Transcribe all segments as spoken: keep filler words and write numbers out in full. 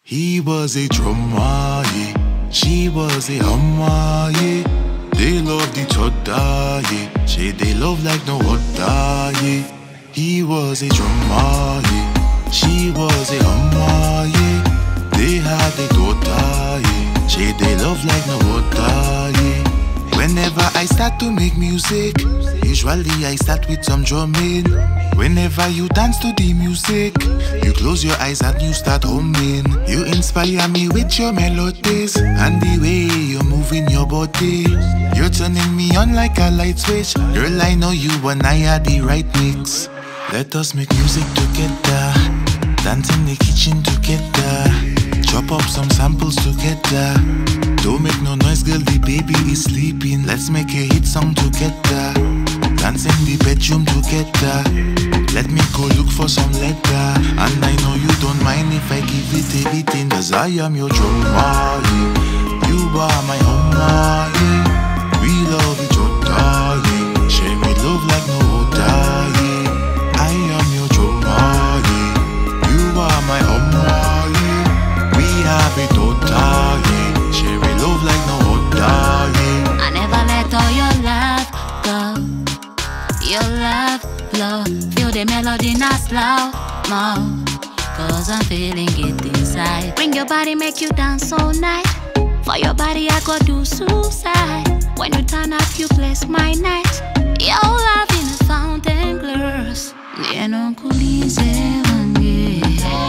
He was a drummer, yeah. She was a hummer, yeah. They loved each other, yeah. She they love like no other, yeah. He was a drummer, yeah. She was a hummer, yeah. They had a daughter, yeah. She they love like no other, yeah. Whenever I start to make music, usually I start with some drumming. Whenever you dance to the music, you close your eyes and you start humming. You inspire me with your melodies and the way you're moving your body. You're turning me on like a light switch. Girl, I know you and I are the right mix. Let us make music together, dance in the kitchen together, chop up some samples together. Don't make no noise, girl, the baby is sleeping. Let's make a hit song together, dance in the bedroom together. Let me go look for some leather, and I know you don't mind if I give it everything. Cause I am your drummer, yeah. You are my hummer, yeah. We love each other, yeah. Share we love like no other, yeah. I am your drummer, yeah. You are my hummer, yeah. We have a daughter, yeah. Share we love like no other, yeah. I never let all your love go. Your love flow. Feel the melody not slow mo. Cause I'm feeling it inside. Bring your body, make you dance all night. For your body I go do suicide. When you turn up you bless my night. Your love in a fountain glass. Nieno kulize wange.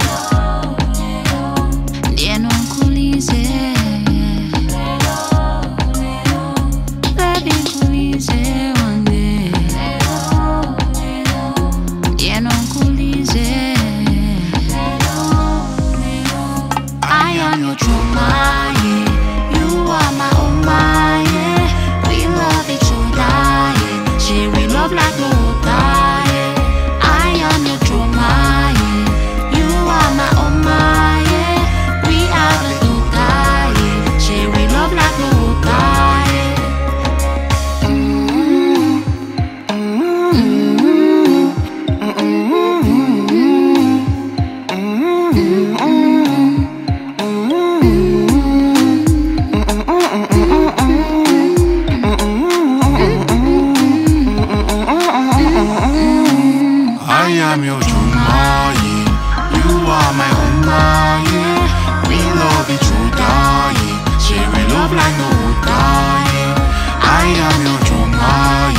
Nieno kulize. Baby kulize wange. Nieno kulize. I am your drummer, yeah. You are my oma, yeah. We love each other, yeah. Share we love like no other, yeah. I am your drummer, yeah. You are my oma, yeah. We are the daughter, yeah. Share we love like no other, yeah. Mm-hmm. Mm-hmm. I am your drummer, yeah. You are my hummer, yeah. We love each other, yeah. Share we love like no other, yeah. I am your drummer,